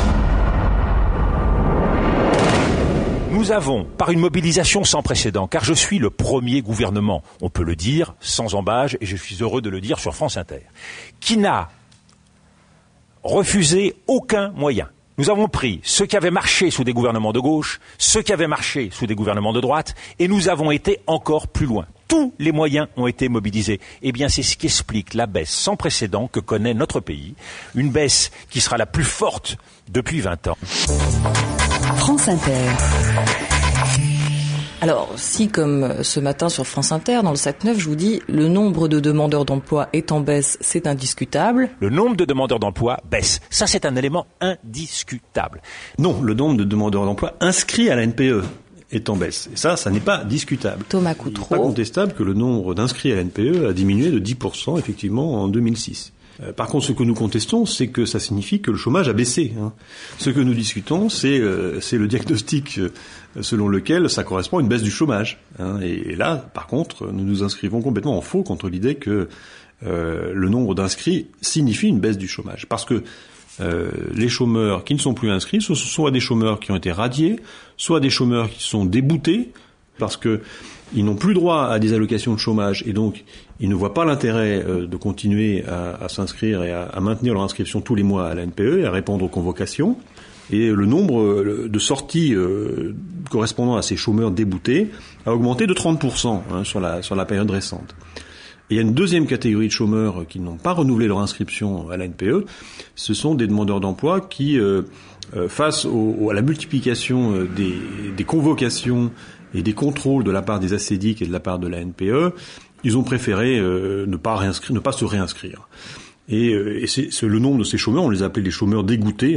Nous avons, par une mobilisation sans précédent, car je suis le premier gouvernement, on peut le dire, sans embâche, et je suis heureux de le dire sur France Inter, qui n'a refusé aucun moyen. Nous avons pris ceux qui avaient marché sous des gouvernements de gauche, ceux qui avaient marché sous des gouvernements de droite, et nous avons été encore plus loin. Tous les moyens ont été mobilisés. Eh bien, c'est ce qui explique la baisse sans précédent que connaît notre pays. Une baisse qui sera la plus forte depuis 20 ans. France Inter. Alors, si comme ce matin sur France Inter, dans le 7-9, je vous dis le nombre de demandeurs d'emploi est en baisse, c'est indiscutable. Le nombre de demandeurs d'emploi baisse. Ça, c'est un élément indiscutable. Non, le nombre de demandeurs d'emploi inscrits à la NPE est en baisse. Et ça n'est pas discutable. Thomas Coutreau. Il n'est pas contestable que le nombre d'inscrits à la NPE a diminué de 10% effectivement en 2006. Par contre, ce que nous contestons, c'est que ça signifie que le chômage a baissé. Ce que nous discutons, c'est le diagnostic selon lequel ça correspond à une baisse du chômage. Et là, par contre, nous nous inscrivons complètement en faux contre l'idée que le nombre d'inscrits signifie une baisse du chômage. Parce que les chômeurs qui ne sont plus inscrits, ce sont soit des chômeurs qui ont été radiés, soit des chômeurs qui sont déboutés, parce que ils n'ont plus droit à des allocations de chômage et donc ils ne voient pas l'intérêt de continuer à s'inscrire et à maintenir leur inscription tous les mois à la NPE et à répondre aux convocations. Et le nombre de sorties correspondant à ces chômeurs déboutés a augmenté de 30% sur la période récente. Et il y a une deuxième catégorie de chômeurs qui n'ont pas renouvelé leur inscription à la NPE. Ce sont des demandeurs d'emploi qui, face à la multiplication des convocations et des contrôles de la part des ACDIC et de la part de la NPE, ils ont préféré ne pas se réinscrire. Et c'est le nombre de ces chômeurs, on les a appelés les chômeurs dégoûtés.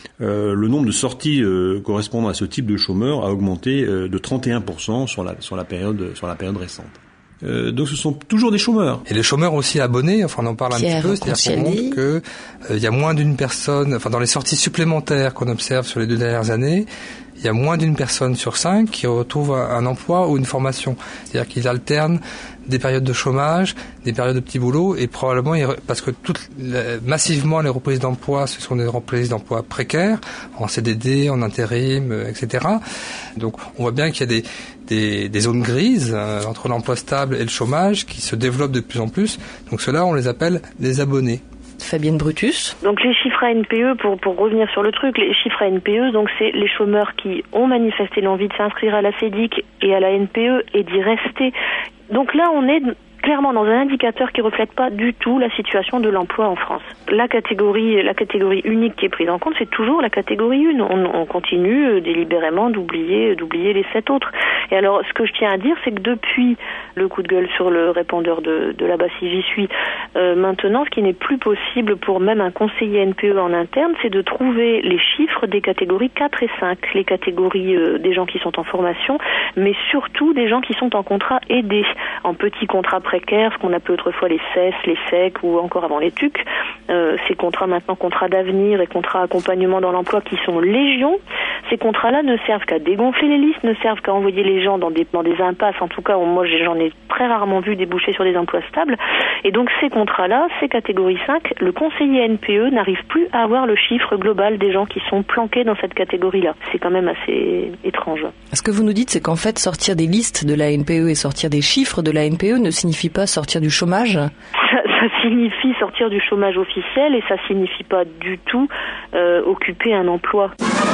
Le nombre de sorties correspondant à ce type de chômeurs a augmenté de 31% sur la période récente. Donc ce sont toujours des chômeurs. Et les chômeurs aussi abonnés, enfin on en parle un petit peu, c'est-à-dire qu'on montre que il y a moins d'une personne, enfin dans les sorties supplémentaires qu'on observe sur les 2 dernières années, il y a moins d'une personne sur 5 qui retrouve un emploi ou une formation. C'est-à-dire qu'ils alternent des périodes de chômage, des périodes de petits boulots, et probablement, parce que massivement les reprises d'emploi, ce sont des reprises d'emploi précaires, en CDD, en intérim, etc. Donc on voit bien qu'il y a des zones grises entre l'emploi stable et le chômage qui se développent de plus en plus. Donc ceux-là, on les appelle les abonnés. Fabienne Brutus. Donc les chiffres à NPE, pour revenir sur le truc, les chiffres à NPE, donc c'est les chômeurs qui ont manifesté l'envie de s'inscrire à la CEDIC et à la NPE et d'y rester. Donc là, on est clairement dans un indicateur qui reflète pas du tout la situation de l'emploi en France. La catégorie unique qui est prise en compte, c'est toujours la catégorie 1. On continue délibérément d'oublier les 7 autres. Et alors, ce que je tiens à dire, c'est que depuis le coup de gueule sur le répondeur de là-bas si j'y suis, maintenant, ce qui n'est plus possible pour même un conseiller NPE en interne, c'est de trouver les chiffres des catégories 4 et 5, les catégories des gens qui sont en formation, mais surtout des gens qui sont en contrat aidé, en petits contrats précaires, ce qu'on appelait autrefois les CES, les SEC ou encore avant les TUC. Ces contrats maintenant, contrats d'avenir et contrats accompagnement dans l'emploi qui sont légion, ces contrats-là ne servent qu'à dégonfler les listes, ne servent qu'à envoyer les gens dans des impasses. En tout cas, moi j'en ai très rarement vu déboucher sur des emplois stables. Et donc ces contrats-là, ces catégories 5, le conseiller NPE n'arrive plus à avoir le chiffre global des gens qui sont planqués dans cette catégorie-là. C'est quand même assez étrange. Ce que vous nous dites, c'est qu'en fait, sortir des listes de la NPE et sortir des chiffres de la NPE ne signifie pas sortir du chômage ? Ça signifie sortir du chômage officiel et ça signifie pas du tout occuper un emploi.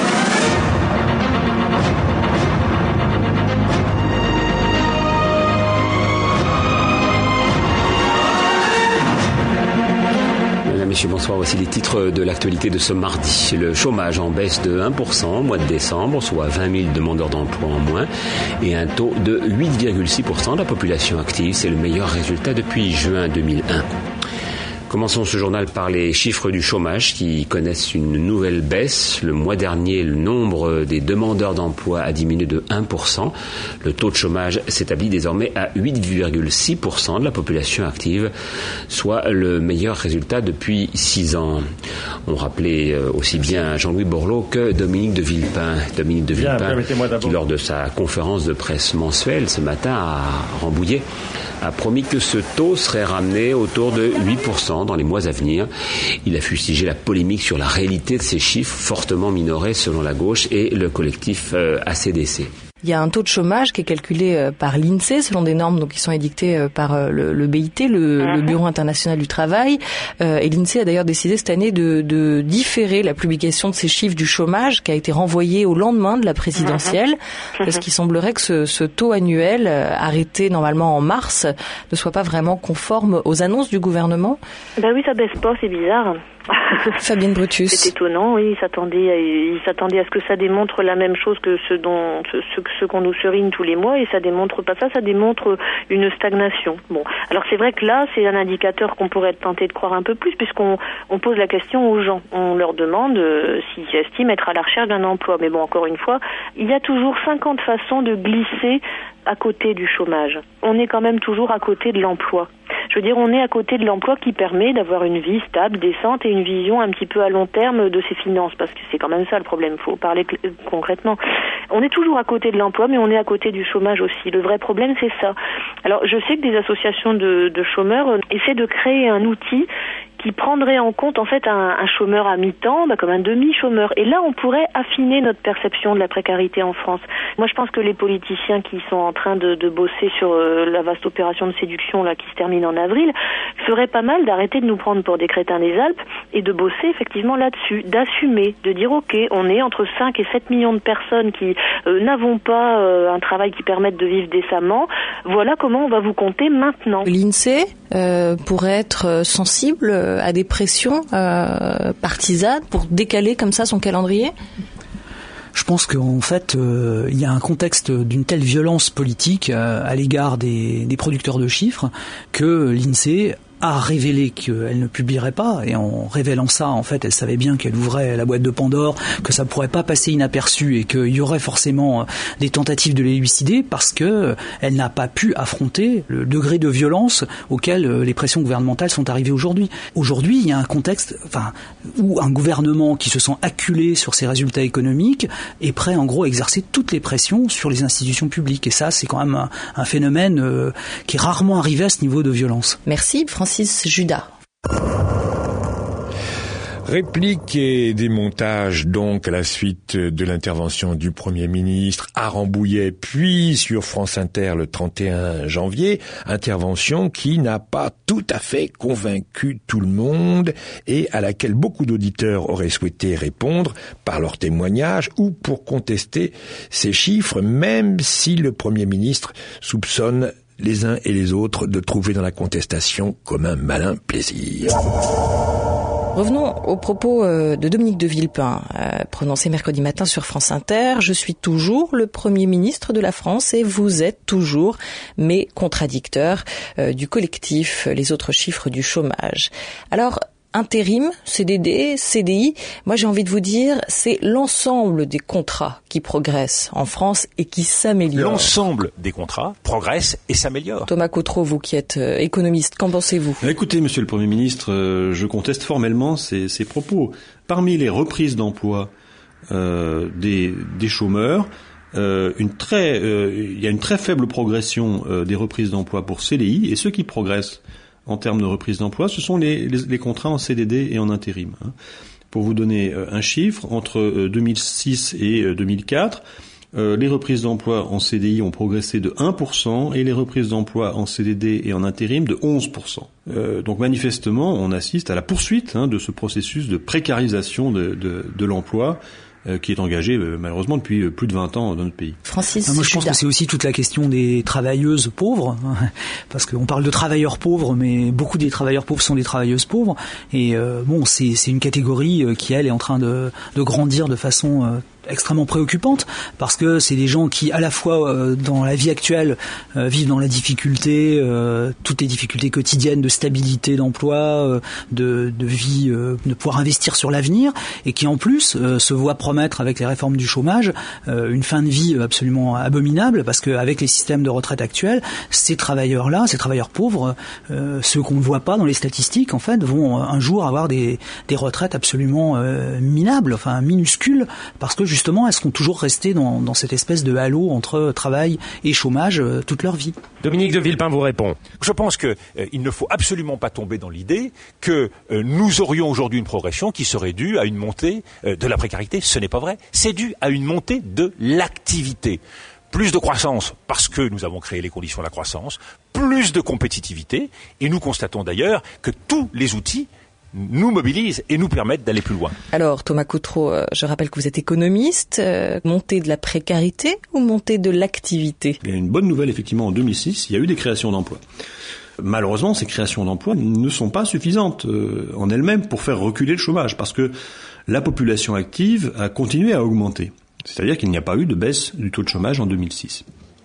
Messieurs, bonsoir. Voici les titres de l'actualité de ce mardi. Le chômage en baisse de 1% au mois de décembre, soit 20 000 demandeurs d'emploi en moins, et un taux de 8,6% de la population active. C'est le meilleur résultat depuis juin 2001. Commençons ce journal par les chiffres du chômage qui connaissent une nouvelle baisse. Le mois dernier, le nombre des demandeurs d'emploi a diminué de 1%. Le taux de chômage s'établit désormais à 8,6% de la population active, soit le meilleur résultat depuis 6 ans. On rappelait aussi bien Jean-Louis Borloo que Dominique de Villepin. Dominique de Villepin, qui lors de sa conférence de presse mensuelle ce matin à Rambouillet, a promis que ce taux serait ramené autour de 8% dans les mois à venir. Il a fustigé la polémique sur la réalité de ces chiffres fortement minorés selon la gauche et le collectif ACDC. Il y a un taux de chômage qui est calculé par l'INSEE selon des normes donc qui sont édictées par le BIT, le Bureau international du travail. Et l'INSEE a d'ailleurs décidé cette année de différer la publication de ces chiffres du chômage qui a été renvoyé au lendemain de la présidentielle, parce qu'il semblerait que ce taux annuel arrêté normalement en mars ne soit pas vraiment conforme aux annonces du gouvernement. Ben oui, ça baisse pas, c'est bizarre. Fabienne Brutus. C'est étonnant, oui, il s'attendait à ce que ça démontre la même chose que ce qu'on nous serigne tous les mois, et ça démontre pas ça démontre une stagnation. Bon, alors c'est vrai que là, c'est un indicateur qu'on pourrait être tenté de croire un peu plus, puisqu'on pose la question aux gens. On leur demande s'ils estiment être à la recherche d'un emploi. Mais bon, encore une fois, il y a toujours 50 façons de glisser à côté du chômage. On est quand même toujours à côté de l'emploi. Je veux dire, on est à côté de l'emploi qui permet d'avoir une vie stable, décente et une vision un petit peu à long terme de ses finances, parce que c'est quand même ça le problème, il faut parler concrètement. On est toujours à côté de l'emploi, mais on est à côté du chômage aussi. Le vrai problème, c'est ça. Alors, je sais que des associations de chômeurs essaient de créer un outil qui prendrait en compte en fait un chômeur à mi-temps, comme un demi-chômeur. Et là, on pourrait affiner notre perception de la précarité en France. Moi, je pense que les politiciens qui sont en train de bosser sur la vaste opération de séduction là qui se termine en avril feraient pas mal d'arrêter de nous prendre pour des crétins des Alpes et de bosser effectivement là-dessus, d'assumer, de dire ok, on est entre 5 et 7 millions de personnes qui n'avons pas un travail qui permette de vivre décemment. Voilà comment on va vous compter maintenant. L'INSEE pourrait être sensible à des pressions partisanes pour décaler comme ça son calendrier ? Je pense qu'en fait, il y a un contexte d'une telle violence politique à l'égard des producteurs de chiffres que l'INSEE a révélé qu'elle ne publierait pas, et en révélant ça, en fait, elle savait bien qu'elle ouvrait la boîte de Pandore, que ça pourrait pas passer inaperçu et qu'il y aurait forcément des tentatives de l'élucider, parce que elle n'a pas pu affronter le degré de violence auquel les pressions gouvernementales sont arrivées aujourd'hui. Aujourd'hui, il y a un contexte, où un gouvernement qui se sent acculé sur ses résultats économiques est prêt, en gros, à exercer toutes les pressions sur les institutions publiques. Et ça, c'est quand même un phénomène qui est rarement arrivé à ce niveau de violence. Merci, Francis Judas. Réplique et démontage donc à la suite de l'intervention du Premier ministre à Rambouillet, puis sur France Inter le 31 janvier. Intervention qui n'a pas tout à fait convaincu tout le monde et à laquelle beaucoup d'auditeurs auraient souhaité répondre par leur témoignage ou pour contester ces chiffres, même si le Premier ministre soupçonne les uns et les autres de trouver dans la contestation comme un malin plaisir. Revenons aux propos de Dominique de Villepin, prononcé mercredi matin sur France Inter. Je suis toujours le Premier ministre de la France et vous êtes toujours mes contradicteurs du collectif Les autres chiffres du chômage. Alors, intérim, CDD, CDI, moi j'ai envie de vous dire, c'est l'ensemble des contrats qui progressent en France et qui s'améliorent. L'ensemble des contrats progressent et s'améliorent. Thomas Cautreau, vous qui êtes économiste, qu'en pensez-vous ? Écoutez, monsieur le Premier ministre, je conteste formellement ces propos. Parmi les reprises d'emploi des chômeurs, il y a une très faible progression des reprises d'emploi pour CDI, et ceux qui progressent en termes de reprise d'emploi, ce sont les contrats en CDD et en intérim. Pour vous donner un chiffre, entre 2006 et 2004, les reprises d'emploi en CDI ont progressé de 1% et les reprises d'emploi en CDD et en intérim de 11%. Donc manifestement, on assiste à la poursuite de ce processus de précarisation de l'emploi qui est engagé malheureusement depuis plus de 20 ans dans notre pays. Francis, moi je pense que c'est aussi toute la question des travailleuses pauvres, parce qu'on parle de travailleurs pauvres, mais beaucoup des travailleurs pauvres sont des travailleuses pauvres, et c'est une catégorie qui elle est en train de grandir de façon extrêmement préoccupante parce que c'est des gens qui à la fois dans la vie actuelle vivent dans la difficulté, toutes les difficultés quotidiennes de stabilité d'emploi, de vie, de pouvoir investir sur l'avenir, et qui en plus se voient promettre avec les réformes du chômage une fin de vie absolument abominable, parce qu'avec les systèmes de retraite actuels, ces travailleurs-là, ces travailleurs pauvres, ceux qu'on ne voit pas dans les statistiques, en fait, vont un jour avoir des retraites absolument minables, enfin minuscules, parce que justement, elles seront toujours restées dans cette espèce de halo entre travail et chômage toute leur vie. Dominique de Villepin vous répond. Je pense qu'il ne faut absolument pas tomber dans l'idée que nous aurions aujourd'hui une progression qui serait due à une montée de la précarité. Ce n'est pas vrai. C'est dû à une montée de l'activité. Plus de croissance parce que nous avons créé les conditions de la croissance, plus de compétitivité, et nous constatons d'ailleurs que tous les outils nous mobilisent et nous permettent d'aller plus loin. Alors Thomas Coutreau, je rappelle que vous êtes économiste, montée de la précarité ou montée de l'activité? Il y a une bonne nouvelle effectivement en 2006, il y a eu des créations d'emplois. Malheureusement, ces créations d'emplois ne sont pas suffisantes en elles-mêmes pour faire reculer le chômage, parce que la population active a continué à augmenter. C'est-à-dire qu'il n'y a pas eu de baisse du taux de chômage en 2006.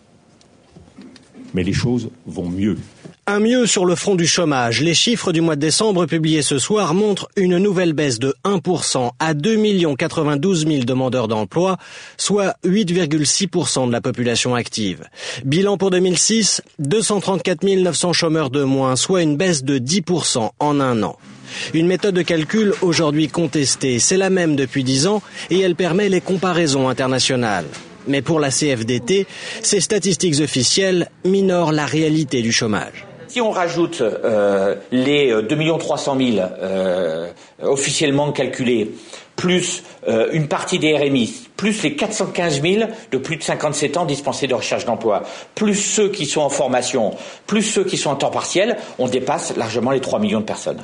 Mais les choses vont mieux. Un mieux sur le front du chômage. Les chiffres du mois de décembre publiés ce soir montrent une nouvelle baisse de 1% à 2 092 000 demandeurs d'emploi, soit 8,6% de la population active. Bilan pour 2006, 234 900 chômeurs de moins, soit une baisse de 10% en un an. Une méthode de calcul aujourd'hui contestée, c'est la même depuis 10 ans et elle permet les comparaisons internationales. Mais pour la CFDT, ces statistiques officielles minorent la réalité du chômage. Si on rajoute les 2 300 000 officiellement calculés, plus une partie des RMI, plus les 415 000 de plus de 57 ans dispensés de recherche d'emploi, plus ceux qui sont en formation, plus ceux qui sont en temps partiel, on dépasse largement les 3 millions de personnes.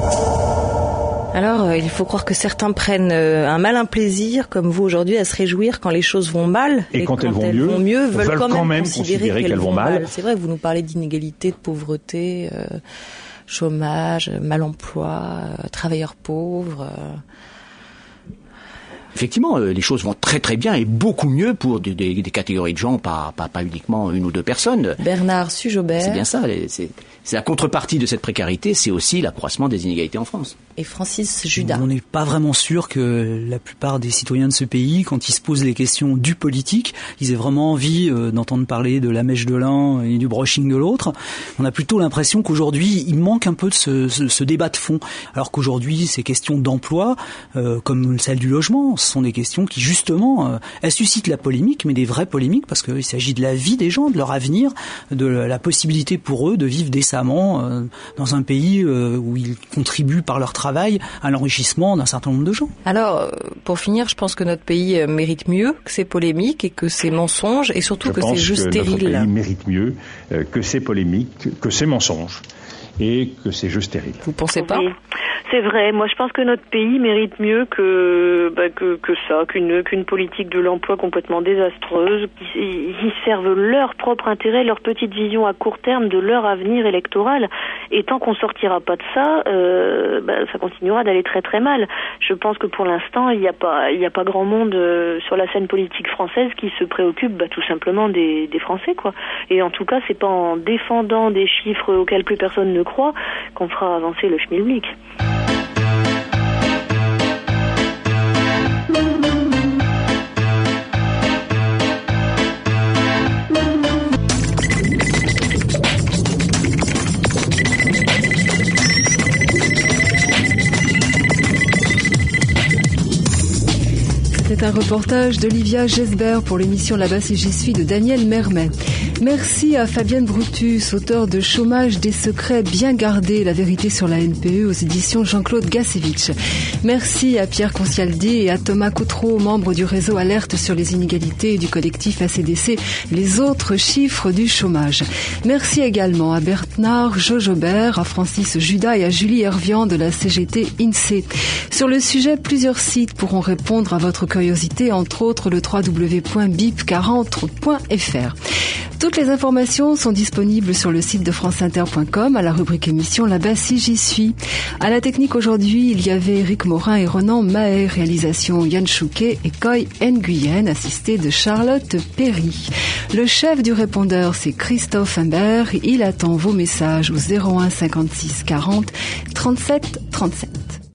Alors, il faut croire que certains prennent un malin plaisir, comme vous aujourd'hui, à se réjouir quand les choses vont mal. Et quand elles vont mieux, veulent quand même considérer qu'elles vont mal. C'est vrai que vous nous parlez d'inégalité, de pauvreté, chômage, mal-emploi, travailleurs pauvres. Effectivement, les choses vont très très bien et beaucoup mieux pour des catégories de gens, pas uniquement une ou deux personnes. Bernard Sujobert. C'est bien ça. C'est la contrepartie de cette précarité, c'est aussi l'accroissement des inégalités en France. Et Francis Judas. On n'est pas vraiment sûr que la plupart des citoyens de ce pays, quand ils se posent les questions du politique, ils aient vraiment envie d'entendre parler de la mèche de l'un et du brushing de l'autre. On a plutôt l'impression qu'aujourd'hui, il manque un peu de ce débat de fond. Alors qu'aujourd'hui, ces questions d'emploi, comme celle du logement, ce sont des questions qui, justement, elles suscitent la polémique, mais des vraies polémiques, parce qu'il s'agit de la vie des gens, de leur avenir, de la possibilité pour eux de vivre décemment dans un pays où ils contribuent par leur travail à l'enrichissement d'un certain nombre de gens. Alors, pour finir, je pense que notre pays mérite mieux que ces polémiques et que ces mensonges, et surtout que ces jeux stériles. Je pense que notre pays mérite mieux que ces polémiques, que ces mensonges et que ces jeux stériles. Vous pensez pas ? Oui. C'est vrai. Moi, je pense que notre pays mérite mieux que ça, qu'une politique de l'emploi complètement désastreuse. Ils servent leur propre intérêt, leur petite vision à court terme de leur avenir électoral. Et tant qu'on sortira pas de ça, ça continuera d'aller très très mal. Je pense que pour l'instant, il n'y a pas grand monde sur la scène politique française qui se préoccupe tout simplement des Français, quoi. Et en tout cas, c'est pas en défendant des chiffres auxquels plus personne ne croit qu'on fera avancer le schmilblick. C'est un reportage d'Olivia Gesbert pour l'émission Là-bas si j'y suis de Daniel Mermet. Merci à Fabienne Brutus, auteur de Chômage des secrets bien gardés, la vérité sur la NPE aux éditions Jean-Claude Gassevitch. Merci à Pierre Concialdi et à Thomas Coutreau, membres du réseau Alerte sur les inégalités et du collectif ACDC, les autres chiffres du chômage. Merci également à Bernard Jojobert, à Francis Judas et à Julie Hervian de la CGT INSEE. Sur le sujet, plusieurs sites pourront répondre à votre curiosités, entre autres le www.bip40.fr. Toutes les informations sont disponibles sur le site de franceinter.com à la rubrique émission Là-bas si j'y suis. À la technique aujourd'hui, il y avait Eric Morin et Ronan Mahé, réalisation Yann Chouquet et Coy Nguyen, assisté de Charlotte Perry. Le chef du répondeur, c'est Christophe Imbert. Il attend vos messages au 01 56 40 37 37.